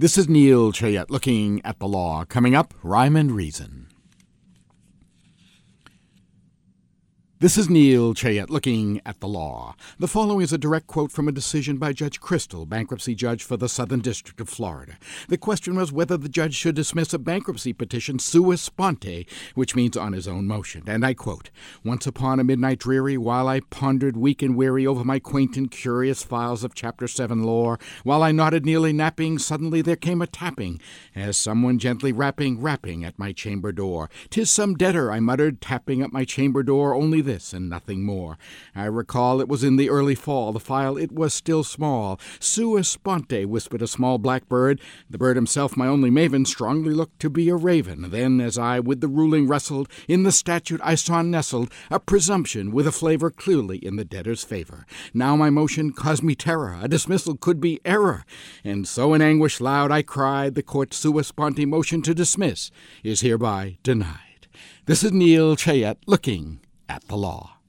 This is Neil Chayette looking at the law. Coming up, Rhyme and Reason. This is Neil Chayette looking at the law. The following is a direct quote from a decision by Judge Crystal, bankruptcy judge for the Southern District of Florida. The question was whether the judge should dismiss a bankruptcy petition sua sponte, which means on his own motion. And I quote, "Once upon a midnight dreary, while I pondered weak and weary over my quaint and curious files of Chapter 7 lore, while I nodded nearly napping, suddenly there came a tapping, as someone gently rapping at my chamber door. 'Tis some debtor," I muttered, tapping at my chamber door, only this and nothing more. I recall it was in the early fall, the file it was still small. "Sua sponte," whispered a small black bird. The bird himself, my only maven, strongly looked to be a raven. Then, as I with the ruling wrestled, in the statute I saw nestled a presumption with a flavor clearly in the debtor's favor. Now my motion caused me terror, a dismissal could be error, and so in anguish loud I cried, the court's sua sponte motion to dismiss is hereby denied. This is Neil Chayette looking at the law.